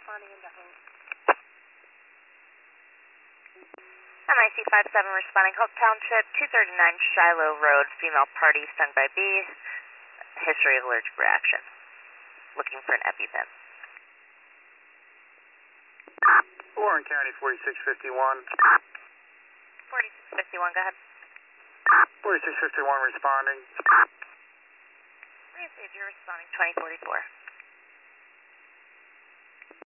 responding into home. MIC 57 responding Hope Township, 239 Shiloh Road, female party stung by bee, history of allergic reaction. Looking for an EpiPen. Warren County 4651. 4651, go ahead. 4651 responding. Please say you're responding 2044.